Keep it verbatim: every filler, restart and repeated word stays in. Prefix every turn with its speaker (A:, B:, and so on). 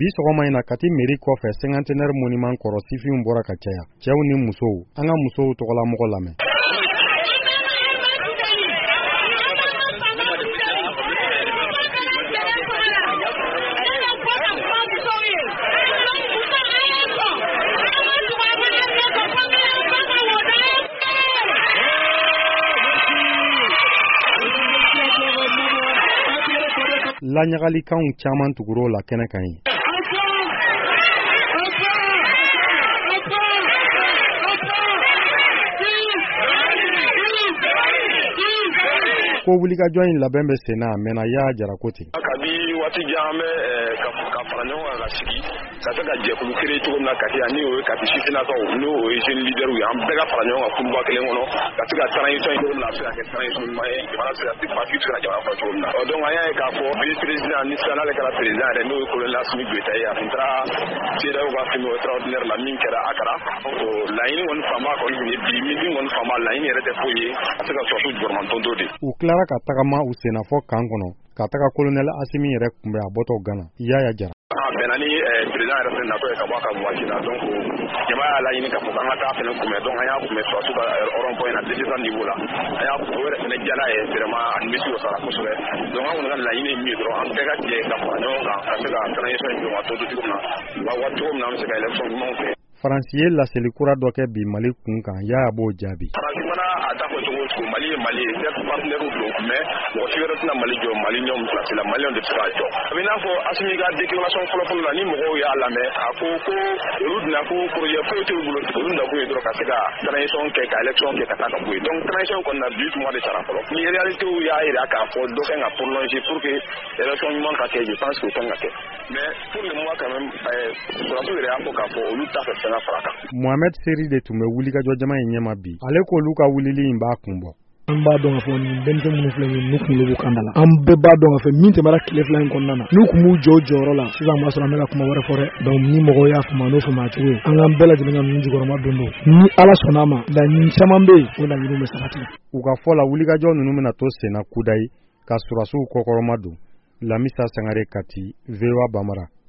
A: Bi sɔgɔma in na Kati mairie kɔfɛ cinquantenaire monument kɔrɔ sifinw bɔra ka caya. Cɛw ni musow, an ka musow tɔgɔla mɔgɔ lamɛn. Laɲagalikanw caman tugur'o la kɛnɛ kan ye. Ko wulikajɔ in labɛn bɛ sen na a mɛnna Yaya Jara ko ten.
B: Kabi waati jan an bɛ ka fara ɲɔgɔn kan ka sigi ka se ka jɛkulu créer cogo min na Kati ani o ye Kati sifinnakaw n'o ye jeune leader ye an bɛɛ ka fara ɲɔgɔn kan kuluba kelen kɔnɔ ka se ka transition cogo min na a bɛ se ka kɛ transition ɲuman ye jamana se ka se parti se ka jamana fɔ cogo min na. Donc an y'a ye k'a fɔ vice président ni sisan n'ale kɛra président yɛrɛ n'o ye colonel Assimi Goïta ye a tun taara C E D E A O ka sommet extraordinaire la min kɛra Akara. Laɲini kɔni fanba kɔni tun ye bi meeting kɔni fanba laɲini yɛrɛ tɛ foyi ye ka se ka sɔrɔsiw jɔrɔmantonto de.
A: U tilara ka tagama u senna fɔ kan kɔnɔ ka taga colonel Assimi yɛrɛ kunbɛ a bɔtɔ Gana. Yaya Jara.
B: Bɛnna ni président yɛrɛ fɛnɛ natɔ ye ka bɔ a ka waati la donc jama y'a laɲini k'a fɔ k'an ka taa fɛnɛ kunbɛn donc an y'a kunbɛn sɔrɔsiw ka rond point na deux cents niveau la an y'a o yɛrɛ fɛnɛ diyara ye vraiment a nimisi wasara kosɛbɛ donc an kɔni ka laɲini ye min ye dɔrɔn an bɛɛ ka jɛ ka fara ɲɔgɔn kan ka se ka transition in jɔ ka to cogo min na wa waati cogo min na an bɛ se ka élection ɲumanw kɛ. Faransi
A: ye laseli kura dɔ kɛ bi Mali kun kan, Yaya b'o jaabi.
B: Faransi fana a t'a fɔ cogo o cogo Mali ye Mali ye certes partenaire don mais mɔgɔ si wɛrɛ tɛna Mali jɔ Mali ɲɔgɔn place la Maliyɛnw de bɛ se k'a jɔ. A bɛ n'a fɔ Assimi ka déclaration fɔlɔ-fɔlɔ la ni mɔgɔw y'a lamɛn a ko ko olu donna ko projet foyi t'olu bolo olu nakun ye dɔrɔn ka se ka transition kɛ ka élection kɛ ka taa ka bɔ yen donc transition kɔni na dix mois de sara fɔlɔ ni réalité y'a yira k'a fɔ dɔ kan ka prolonger pour que élection ɲuman ka kɛ je pense que o kan ka kɛ mais pour le moment quand même sɔrɔsiw yɛrɛ y'a fɔ k'a fɔ olu t'a fɛ fɛn ka fara kan.
A: Mohamed Seri de tun bɛ wulikajɔ jama in ɲɛma bi. Ale k'olu ka wulili in b'a kun bɔ.
C: An b'a dɔn k'a fɔ nin denmisɛn minnu filɛ nin n'u kunkolo b'u kan da la. An bɛɛ b'a dɔn k'a fɔ min tɛmɛra tile fila in kɔnɔna na n'u kun b'u jɔ jɔyɔrɔ la sisan b'a sɔrɔ an bɛ ka kuma wɛrɛ fɔ dɛ. Donc ni mɔgɔw y'a faamu n'o faamu cogo ye an k'an bɛɛ lajɛlen ka ninnu jukɔrɔma don don. Ni Ala sɔnn'a ma laɲini caman bɛ yen o laɲiniw bɛ sabati.
A: U ka fɔ la wulikajɔ ninnu bɛna to senna kudayi ka sɔrɔsiw kɔkɔrɔma don. Lamisa Sangare Kati, V O A Bamara.